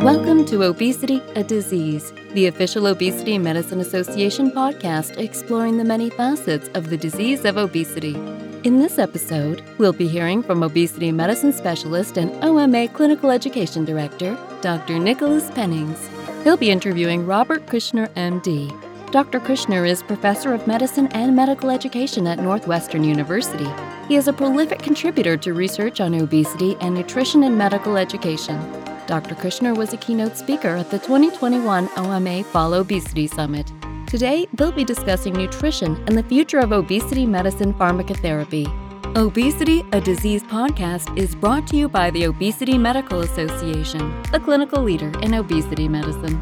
Welcome to Obesity, a Disease, the official Obesity Medicine Association podcast exploring the many facets of the disease of obesity. In this episode, we'll be hearing from obesity medicine specialist and OMA clinical education director, Dr. Nicholas Pennings. He'll be interviewing Robert Kushner, MD. Dr. Kushner is professor of medicine and medical education at Northwestern University. He is a prolific contributor to research on obesity and nutrition in medical education. Dr. Kushner was a keynote speaker at the 2021 OMA Fall Obesity Summit. Today, they'll be discussing nutrition and the future of obesity medicine pharmacotherapy. Obesity, a Disease podcast is brought to you by the Obesity Medical Association, the clinical leader in obesity medicine.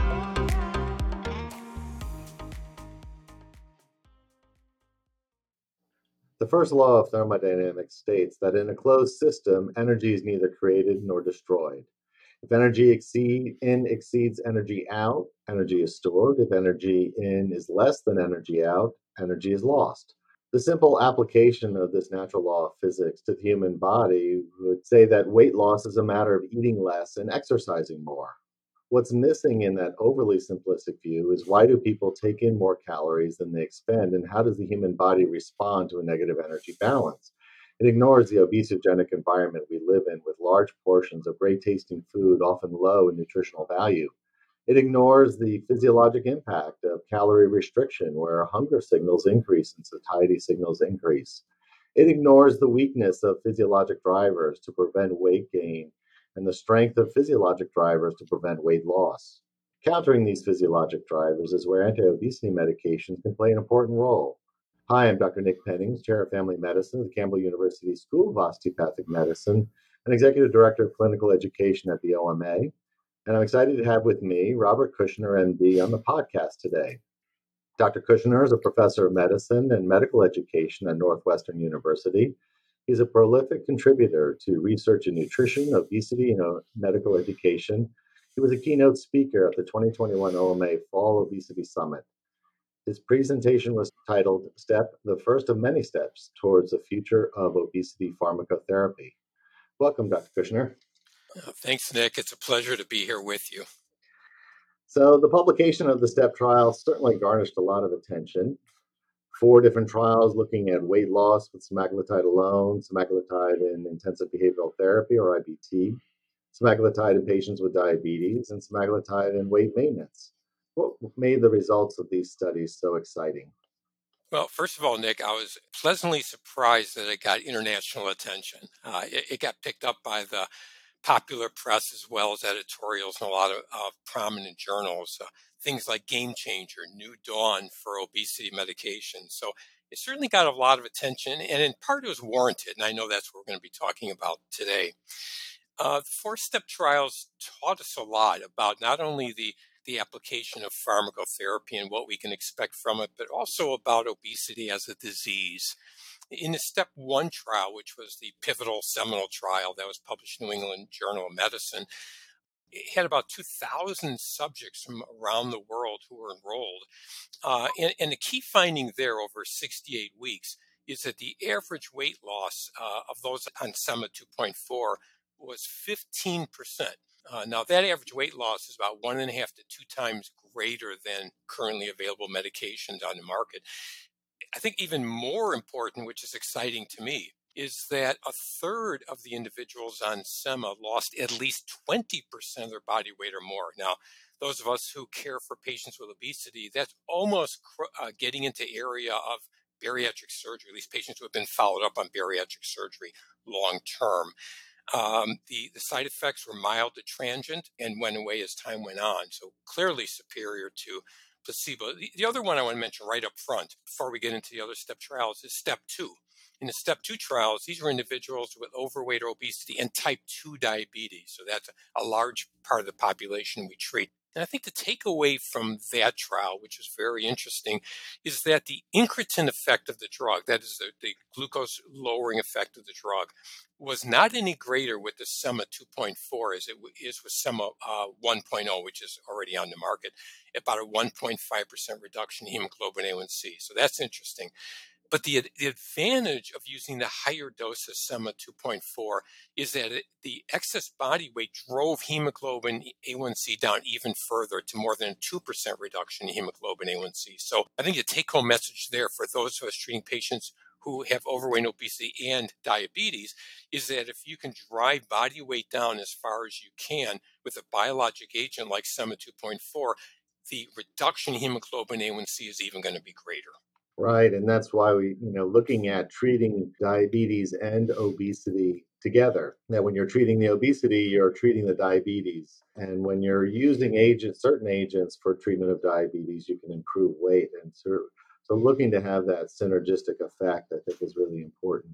The first law of thermodynamics states that in a closed system, energy is neither created nor destroyed. If energy exceeds energy out, energy is stored. If energy in is less than energy out, energy is lost. The simple application of this natural law of physics to the human body would say that weight loss is a matter of eating less and exercising more. What's missing in that overly simplistic view is why do people take in more calories than they expend, and how does the human body respond to a negative energy balance? It ignores the obesogenic environment we live in with large portions of great tasting food, often low in nutritional value. It ignores the physiologic impact of calorie restriction, where hunger signals increase and satiety signals increase. It ignores the weakness of physiologic drivers to prevent weight gain and the strength of physiologic drivers to prevent weight loss. Countering these physiologic drivers is where anti-obesity medications can play an important role. Hi, I'm Dr. Nick Pennings, Chair of Family Medicine at the Campbell University School of Osteopathic Medicine and Executive Director of Clinical Education at the OMA. And I'm excited to have with me Robert Kushner, MD, on the podcast today. Dr. Kushner is a professor of medicine and medical education at Northwestern University. He's a prolific contributor to research in nutrition, obesity, and medical education. He was a keynote speaker at the 2021 OMA Fall Obesity Summit. His presentation was titled The First of Many Steps Towards the Future of Obesity Pharmacotherapy. Welcome, Dr. Kushner. Thanks, Nick. It's a pleasure to be here with you. So the publication of the STEP trial certainly garnished a lot of attention. 4 different trials looking at weight loss with semaglutide alone, semaglutide in intensive behavioral therapy, or IBT, semaglutide in patients with diabetes, and semaglutide in weight maintenance. What made the results of these studies so exciting? Well, first of all, Nick, I was pleasantly surprised that it got international attention. It got picked up by the popular press as well as editorials in a lot of prominent journals, things like Game Changer, New Dawn for obesity medication. So it certainly got a lot of attention, and in part it was warranted, and I know that's what we're going to be talking about today. The 4-step trials taught us a lot about not only the application of pharmacotherapy and what we can expect from it, but also about obesity as a disease. In the step 1 trial, which was the pivotal seminal trial that was published in New England Journal of Medicine, it had about 2,000 subjects from around the world who were enrolled. And the key finding there over 68 weeks is that the average weight loss of those on SEMA 2.4 was 15%. Now, that average weight loss is about 1.5 to 2 times greater than currently available medications on the market. I think even more important, which is exciting to me, is that 1/3 of the individuals on SEMA lost at least 20% of their body weight or more. Now, those of us who care for patients with obesity, that's almost getting into area of bariatric surgery, at least patients who have been followed up on bariatric surgery long term. The side effects were mild to transient and went away as time went on, so clearly superior to placebo. The other one I want to mention right up front, before we get into the other step trials, is step 2. In the step 2 trials, these were individuals with overweight or obesity and type 2 diabetes. So that's a large part of the population we treat. And I think the takeaway from that trial, which is very interesting, is that the incretin effect of the drug, that is the glucose lowering effect of the drug, was not any greater with the SEMA 2.4 as it is with SEMA 1.0, which is already on the market, about a 1.5% reduction in hemoglobin A1C. So that's interesting. But the advantage of using the higher dose of SEMA 2.4 is that the excess body weight drove hemoglobin A1C down even further to more than a 2% reduction in hemoglobin A1C. So I think the take-home message there for those of us treating patients who have overweight and obesity and diabetes is that if you can drive body weight down as far as you can with a biologic agent like SEMA 2.4, the reduction in hemoglobin A1C is even going to be greater. Right, and that's why looking at treating diabetes and obesity together. Now, when you're treating the obesity, you're treating the diabetes. And when you're using certain agents for treatment of diabetes, you can improve weight. And so looking to have that synergistic effect, I think, is really important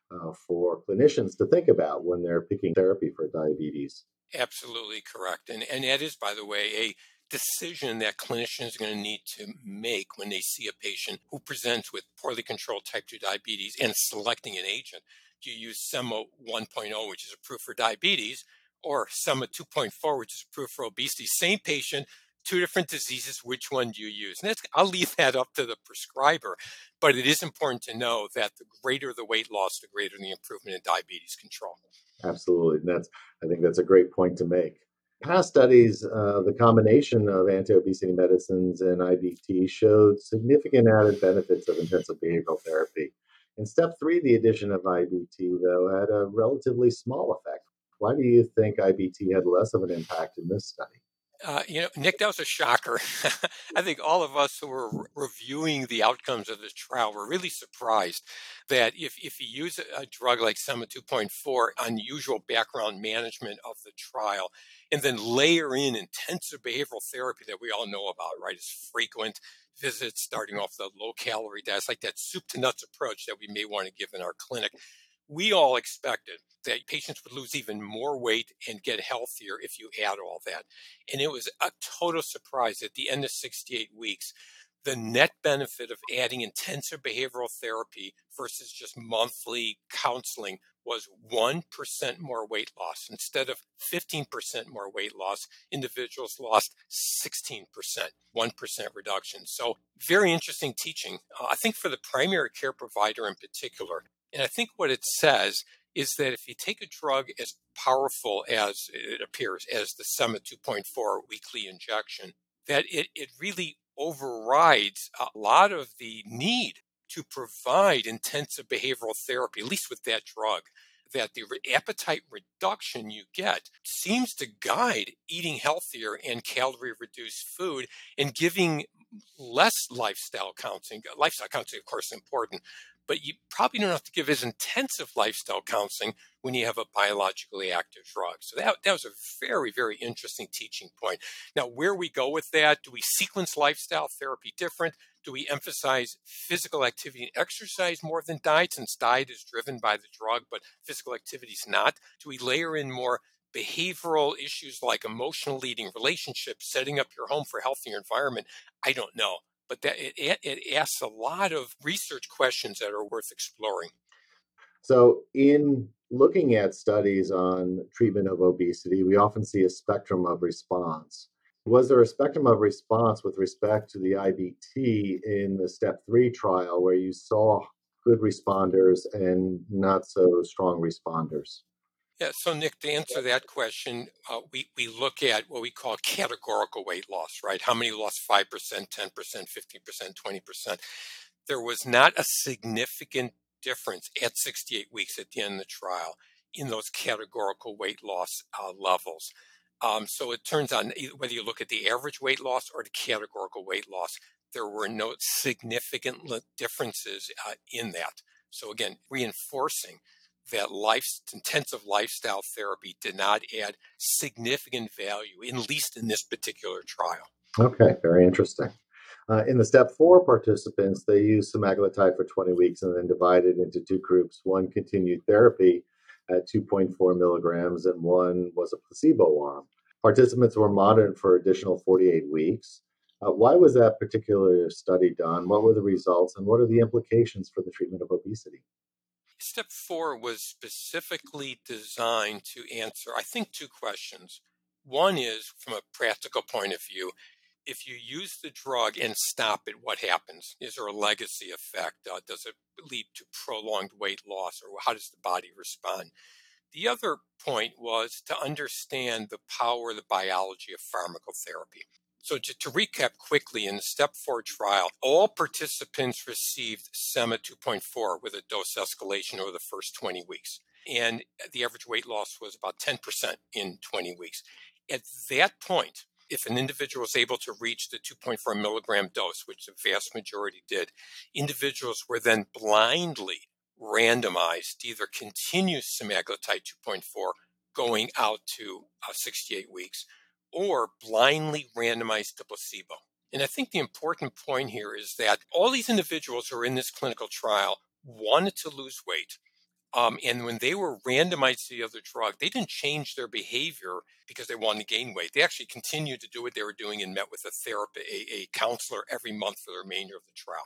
for clinicians to think about when they're picking therapy for diabetes. Absolutely correct. And that is, by the way, a decision that clinicians are going to need to make when they see a patient who presents with poorly controlled type 2 diabetes and selecting an agent. Do you use SEMA 1.0, which is approved for diabetes, or SEMA 2.4, which is approved for obesity? Same patient, two different diseases, which one do you use? And I'll leave that up to the prescriber, but it is important to know that the greater the weight loss, the greater the improvement in diabetes control. Absolutely. I think that's a great point to make. Past studies, the combination of anti-obesity medicines and IBT showed significant added benefits of intensive behavioral therapy. In step 3, the addition of IBT, though, had a relatively small effect. Why do you think IBT had less of an impact in this study? Nick, that was a shocker. I think all of us who were reviewing the outcomes of this trial were really surprised that if you use a drug like SEMA 2.4, unusual background management of the trial, and then layer in intensive behavioral therapy that we all know about, right? It's frequent visits, starting off the low-calorie diet. It's like that soup to nuts approach that we may want to give in our clinic. We all expected that patients would lose even more weight and get healthier if you add all that. And it was a total surprise at the end of 68 weeks. The net benefit of adding intensive behavioral therapy versus just monthly counseling was 1% more weight loss. Instead of 15% more weight loss, individuals lost 16%, 1% reduction. So very interesting teaching. I think for the primary care provider in particular, and I think what it says is that if you take a drug as powerful as it appears as the SEMA 2.4 weekly injection, that it really overrides a lot of the need to provide intensive behavioral therapy, at least with that drug, that the appetite reduction you get seems to guide eating healthier and calorie reduced food and giving less lifestyle counseling. Lifestyle counseling, of course, is important, but you probably don't have to give as intensive lifestyle counseling when you have a biologically active drug. So that was a very, very interesting teaching point. Now, where we go with that, do we sequence lifestyle therapy different? Do we emphasize physical activity and exercise more than diet, since diet is driven by the drug, but physical activity is not? Do we layer in more behavioral issues like emotional leading, relationships, setting up your home for a healthier environment? I don't know. But that it asks a lot of research questions that are worth exploring. So, in looking at studies on treatment of obesity, we often see a spectrum of response. Was there a spectrum of response with respect to the IBT in the step 3 trial where you saw good responders and not so strong responders? Yeah, so Nick, to answer that question, we look at what we call categorical weight loss, right? How many lost 5%, 10%, 15%, 20%? There was not a significant difference at 68 weeks at the end of the trial in those categorical weight loss levels. So it turns out whether you look at the average weight loss or the categorical weight loss, there were no significant differences in that. So again, reinforcing that intensive lifestyle therapy did not add significant value, at least in this particular trial. Okay, very interesting. In the step 4 participants, they used semaglutide for 20 weeks and then divided into 2 groups. One continued therapy at 2.4 milligrams and one was a placebo arm. Participants were monitored for additional 48 weeks. Why was that particular study done? What were the results and what are the implications for the treatment of obesity? Step 4 was specifically designed to answer, I think, 2 questions. One is from a practical point of view, if you use the drug and stop it, what happens? Is there a legacy effect? Does it lead to prolonged weight loss, or how does the body respond? The other point was to understand the power, the biology of pharmacotherapy. So to recap quickly, in the STEP 4 trial, all participants received SEMA 2.4 with a dose escalation over the first 20 weeks. And the average weight loss was about 10% in 20 weeks. At that point, if an individual was able to reach the 2.4 milligram dose, which the vast majority did, individuals were then blindly randomized to either continue semaglutide 2.4 going out to 68 weeks, or blindly randomized to placebo. And I think the important point here is that all these individuals who are in this clinical trial wanted to lose weight. And when they were randomized to the other drug, they didn't change their behavior because they wanted to gain weight. They actually continued to do what they were doing and met with a therapist, a counselor every month for the remainder of the trial.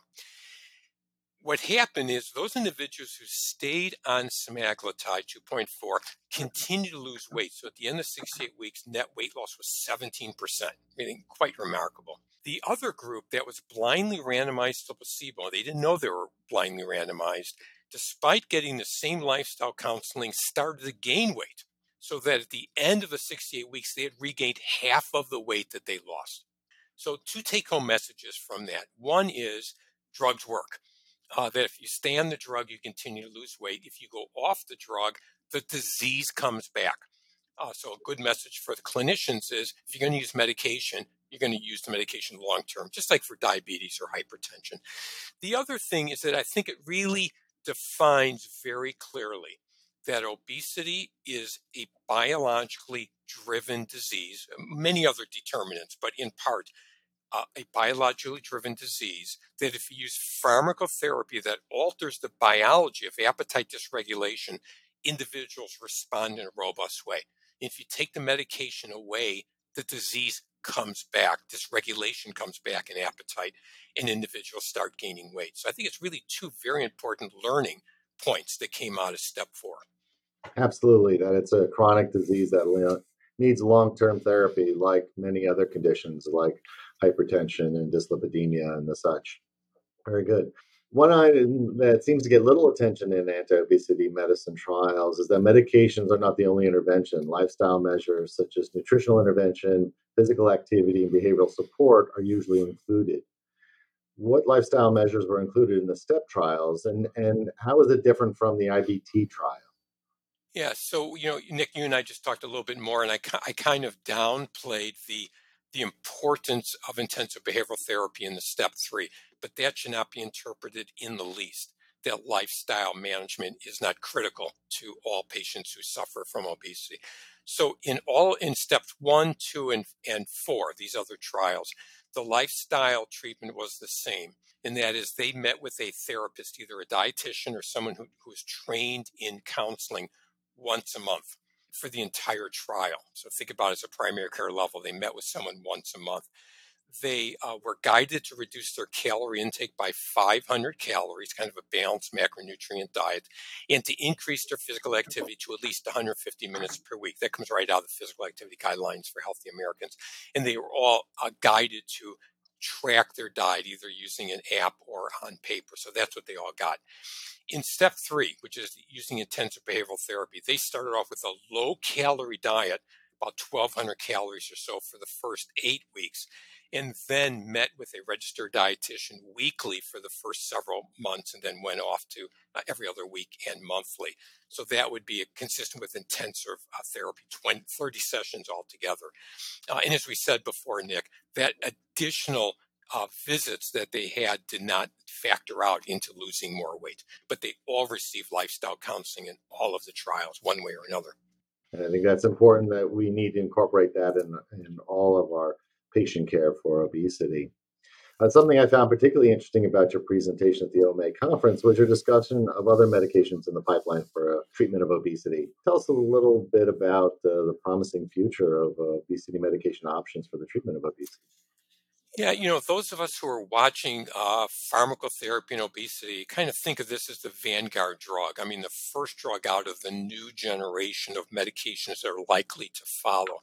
What happened is those individuals who stayed on semaglutide 2.4 continued to lose weight. So at the end of 68 weeks, net weight loss was 17%, meaning quite remarkable. The other group that was blindly randomized to placebo, they didn't know they were blindly randomized, despite getting the same lifestyle counseling, started to gain weight. So that at the end of the 68 weeks, they had regained half of the weight that they lost. So two take-home messages from that. One is drugs work. That if you stay on the drug, you continue to lose weight. If you go off the drug, the disease comes back. So a good message for the clinicians is if you're going to use medication, you're going to use the medication long term, just like for diabetes or hypertension. The other thing is that I think it really defines very clearly that obesity is a biologically driven disease, many other determinants, but in part, a biologically driven disease, that if you use pharmacotherapy that alters the biology of appetite dysregulation, individuals respond in a robust way. If you take the medication away, the disease comes back, dysregulation comes back in appetite, and individuals start gaining weight. So I think it's really two very important learning points that came out of STEP 4. Absolutely, that it's a chronic disease that needs long-term therapy, like many other conditions like hypertension and dyslipidemia and the such. Very good. One item that seems to get little attention in anti-obesity medicine trials is that medications are not the only intervention. Lifestyle measures such as nutritional intervention, physical activity, and behavioral support are usually included. What lifestyle measures were included in the STEP trials, and how is it different from the IBT trial? Yeah, so Nick, you and I just talked a little bit more, and I kind of downplayed the importance of intensive behavioral therapy in the STEP 3, but that should not be interpreted in the least that lifestyle management is not critical to all patients who suffer from obesity. So in steps 1, 2, and 4, these other trials, the lifestyle treatment was the same. And that is they met with a therapist, either a dietitian or someone who is trained in counseling once a month for the entire trial. So think about it as a primary care level. They met with someone once a month. They were guided to reduce their calorie intake by 500 calories, kind of a balanced macronutrient diet, and to increase their physical activity to at least 150 minutes per week. That comes right out of the physical activity guidelines for healthy Americans. And they were all guided to track their diet, either using an app or on paper. So that's what they all got. In step 3, which is using intensive behavioral therapy, they started off with a low-calorie diet, about 1,200 calories or so for the first 8 weeks, and then met with a registered dietitian weekly for the first several months, and then went off to every other week and monthly. So that would be consistent with intensive therapy, 30 sessions altogether. And as we said before, Nick, that additional visits that they had did not factor out into losing more weight, but they all received lifestyle counseling in all of the trials, one way or another. And I think that's important that we need to incorporate that in all of our patient care for obesity. Something I found particularly interesting about your presentation at the OMA conference was your discussion of other medications in the pipeline for treatment of obesity. Tell us a little bit about the promising future of obesity medication options for the treatment of obesity. Yeah, those of us who are watching pharmacotherapy and obesity kind of think of this as the vanguard drug. I mean, the first drug out of the new generation of medications that are likely to follow.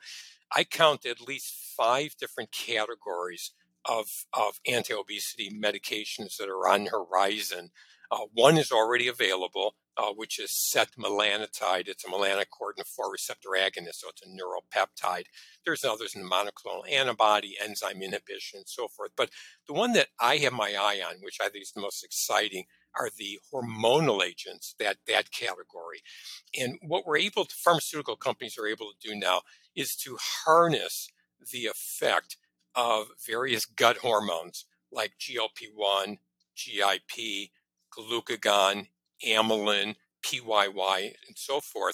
I count at least 5 different categories of anti-obesity medications that are on the horizon. One is already available, which is setmelanotide. It's a melanocortin 4 receptor agonist, so it's a neuropeptide. There's others in the monoclonal antibody, enzyme inhibition, and so forth. But the one that I have my eye on, which I think is the most exciting, are the hormonal agents, that category. And what pharmaceutical companies are able to do now is to harness the effect of various gut hormones like GLP-1, GIP, glucagon, amylin, PYY, and so forth.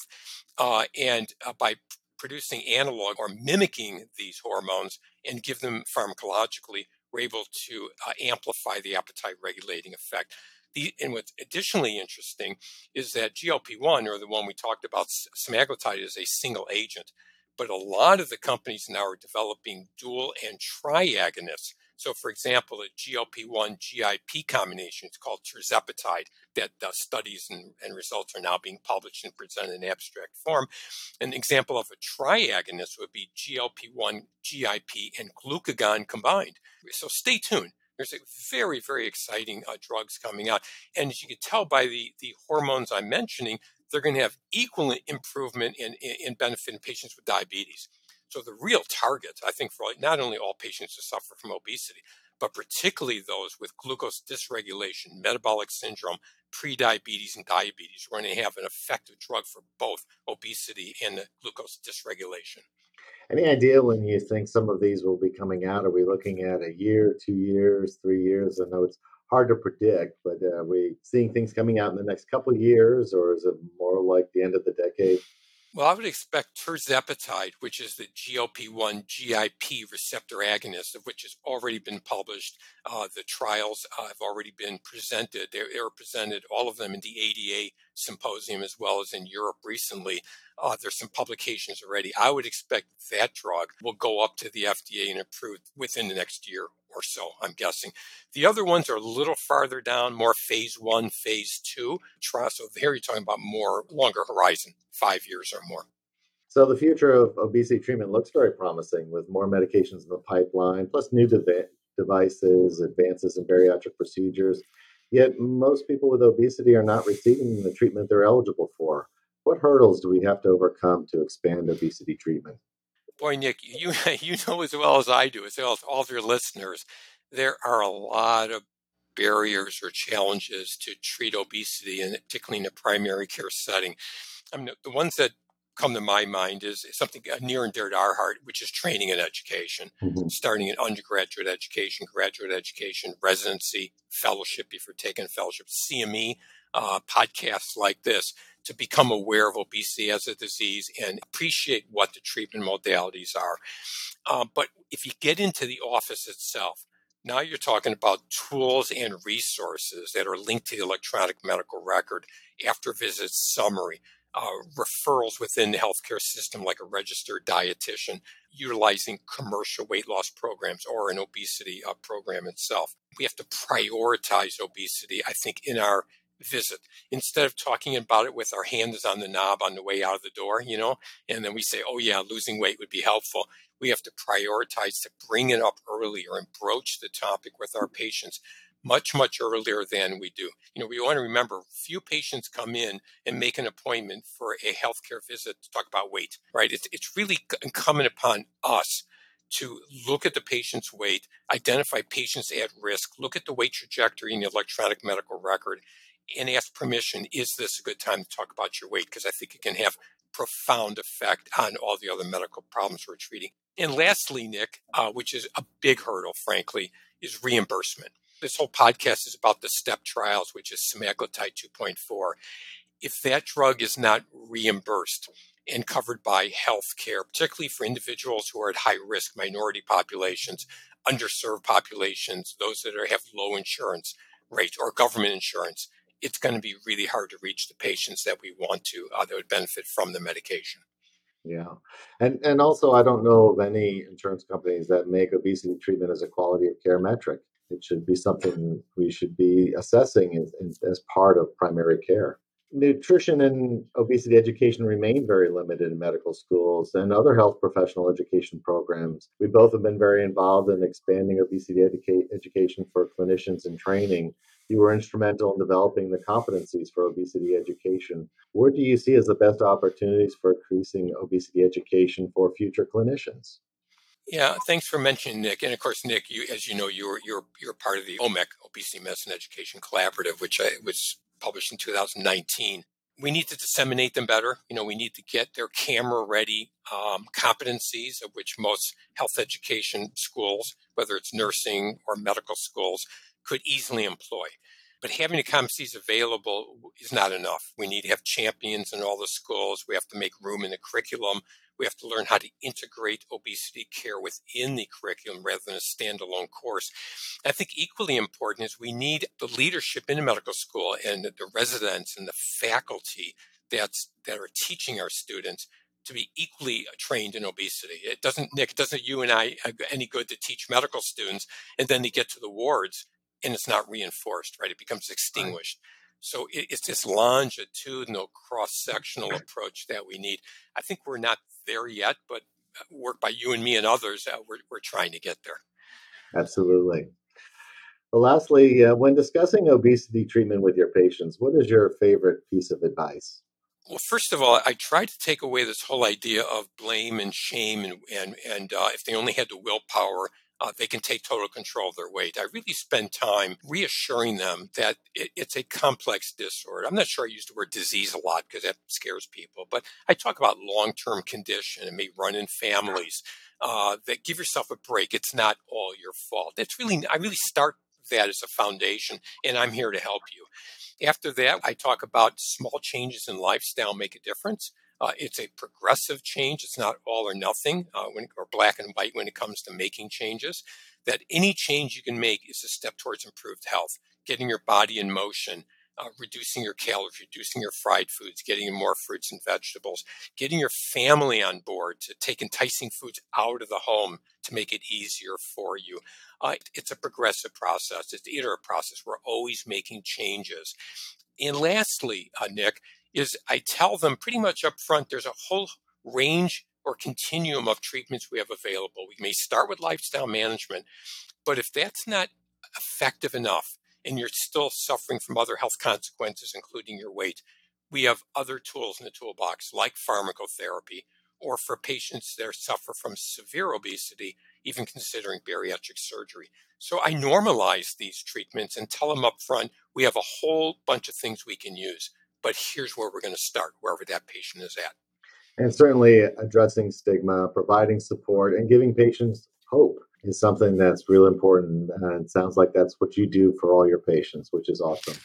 And by producing analog or mimicking these hormones and give them pharmacologically, we're able to amplify the appetite regulating effect. And what's additionally interesting is that GLP-1, or the one we talked about, semaglutide, is a single agent. But a lot of the companies now are developing dual and triagonists. So, for example, a GLP-1 GIP combination, it's called tirzepatide, that studies and results are now being published and presented in abstract form. An example of a triagonist would be GLP-1, GIP, and glucagon combined. So stay tuned. There's a very, very exciting drugs coming out. And as you can tell by the hormones I'm mentioning, they're going to have equal improvement in benefit in patients with diabetes. So the real target, I think, for not only all patients who suffer from obesity, but particularly those with glucose dysregulation, metabolic syndrome, prediabetes, and diabetes, we're going to have an effective drug for both obesity and glucose dysregulation. Any idea when you think some of these will be coming out? Are we looking at a year, 2 years, 3 years? I know it's hard to predict, but are we seeing things coming out in the next couple of years, or is it more like the end of the decade? Well, I would expect tirzepatide, which is the GLP-1 GIP receptor agonist, of which has already been published. The trials have already been presented. They were presented, all of them, in the ADA symposium as well as in Europe recently. There's some publications already. I would expect that drug will go up to the FDA and approved within the next year or so, I'm guessing. The other ones are a little farther down, more phase 1, phase 2 trials. So there you're talking about more longer horizon, 5 years or more. So the future of obesity treatment looks very promising, with more medications in the pipeline, plus new devices, advances in bariatric procedures. Yet most people with obesity are not receiving the treatment they're eligible for. What hurdles do we have to overcome to expand obesity treatment? Boy, Nick, you know as well as I do, as well as all of your listeners, there are a lot of barriers or challenges to treat obesity, and particularly in a primary care setting. I mean, the ones that come to my mind is something near and dear to our heart, which is training and education, Mhm. starting in undergraduate education, graduate education, residency, fellowship, if you're taking fellowship, CME, podcasts like this, to become aware of obesity as a disease and appreciate what the treatment modalities are. But if you get into the office itself, now you're talking about tools and resources that are linked to the electronic medical record, after visit summary, referrals within the healthcare system like a registered dietitian, utilizing commercial weight loss programs or an obesity program itself. We have to prioritize obesity, I think, in our visit. Instead of talking about it with our hands on the knob on the way out of the door, and then we say, oh yeah, losing weight would be helpful. We have to prioritize to bring it up earlier and broach the topic with our patients much, much earlier than we do. We want to remember, few patients come in and make an appointment for a healthcare visit to talk about weight, right? It's really incumbent upon us to look at the patient's weight, identify patients at risk, look at the weight trajectory in the electronic medical record, and ask permission, is this a good time to talk about your weight? Because I think it can have profound effect on all the other medical problems we're treating. And lastly, Nick, which is a big hurdle, frankly, is reimbursement. This whole podcast is about the STEP trials, which is semaglutide 2.4. If that drug is not reimbursed and covered by health care, particularly for individuals who are at high risk, minority populations, underserved populations, those that have low insurance rate or government insurance, it's going to be really hard to reach the patients that we want to, that would benefit from the medication. Yeah. And also, I don't know of any insurance companies that make obesity treatment as a quality of care metric. It should be something we should be assessing as part of primary care. Nutrition and obesity education remain very limited in medical schools and other health professional education programs. We both have been very involved in expanding obesity education for clinicians in training. You were instrumental in developing the competencies for obesity education. Where do you see as the best opportunities for increasing obesity education for future clinicians? Yeah, thanks for mentioning Nick. And of course, Nick, as you know, you're part of the OMEC Obesity Medicine Education Collaborative, which was published in 2019. We need to disseminate them better. We need to get their camera-ready competencies, of which most health education schools, whether it's nursing or medical schools, could easily employ. But having the competencies available is not enough. We need to have champions in all the schools. We have to make room in the curriculum. We have to learn how to integrate obesity care within the curriculum rather than a standalone course. I think equally important is we need the leadership in the medical school and the residents and the faculty that are teaching our students to be equally trained in obesity. It doesn't you and I any good to teach medical students and then they get to the wards and it's not reinforced, right? It becomes extinguished. So it's this longitudinal cross-sectional approach that we need. I think we're not there yet, but work by you and me and others, we're trying to get there. Absolutely. Well, lastly, when discussing obesity treatment with your patients, what is your favorite piece of advice? Well, first of all, I try to take away this whole idea of blame and shame, and if they only had the willpower, they can take total control of their weight. I really spend time reassuring them that it's a complex disorder. I'm not sure I use the word disease a lot because that scares people, but I talk about long-term condition. It may run in families. That give yourself a break. It's not all your fault. I really start that as a foundation, and I'm here to help you. After that, I talk about small changes in lifestyle make a difference. It's a progressive change. It's not all or nothing or black and white when it comes to making changes. That any change you can make is a step towards improved health, getting your body in motion, reducing your calories, reducing your fried foods, getting more fruits and vegetables, getting your family on board to take enticing foods out of the home to make it easier for you. It's a progressive process. It's the iterative process. We're always making changes. And lastly, Nick, is I tell them pretty much up front, there's a whole range or continuum of treatments we have available. We may start with lifestyle management, but if that's not effective enough and you're still suffering from other health consequences, including your weight, we have other tools in the toolbox like pharmacotherapy, or for patients that suffer from severe obesity, even considering bariatric surgery. So I normalize these treatments and tell them up front, we have a whole bunch of things we can use, but here's where we're going to start, wherever that patient is at. And certainly addressing stigma, providing support, and giving patients hope is something that's really important. And it sounds like that's what you do for all your patients, which is awesome.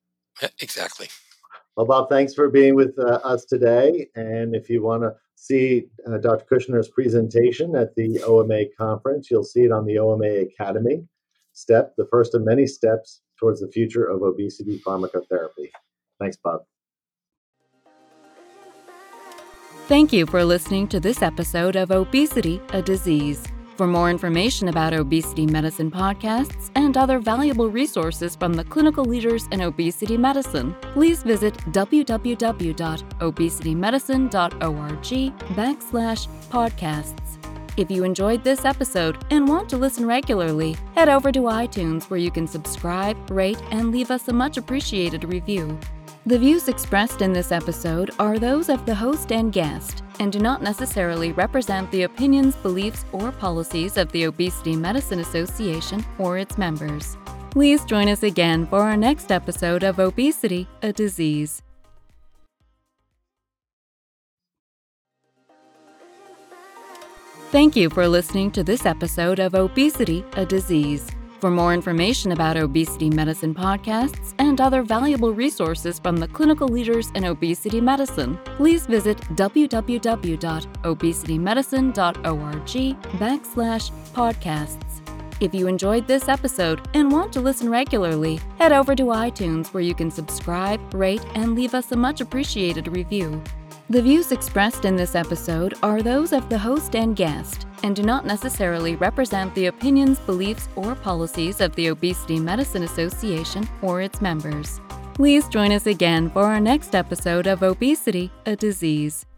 Exactly. Well, Bob, thanks for being with us today. And if you want to see Dr. Kushner's presentation at the OMA conference, you'll see it on the OMA Academy step, the first of many steps towards the future of obesity pharmacotherapy. Thanks, Bob. Thank you for listening to this episode of Obesity, a Disease. For more information about obesity medicine podcasts and other valuable resources from the clinical leaders in obesity medicine, please visit www.obesitymedicine.org/podcasts. If you enjoyed this episode and want to listen regularly, head over to iTunes where you can subscribe, rate, and leave us a much appreciated review. The views expressed in this episode are those of the host and guest and do not necessarily represent the opinions, beliefs, or policies of the Obesity Medicine Association or its members. Please join us again for our next episode of Obesity, a Disease. Thank you for listening to this episode of Obesity, a Disease. For more information about obesity medicine podcasts and other valuable resources from the clinical leaders in obesity medicine, please visit www.obesitymedicine.org/podcasts. If you enjoyed this episode and want to listen regularly, head over to iTunes where you can subscribe, rate, and leave us a much appreciated review. The views expressed in this episode are those of the host and guest and do not necessarily represent the opinions, beliefs, or policies of the Obesity Medicine Association or its members. Please join us again for our next episode of Obesity, a Disease.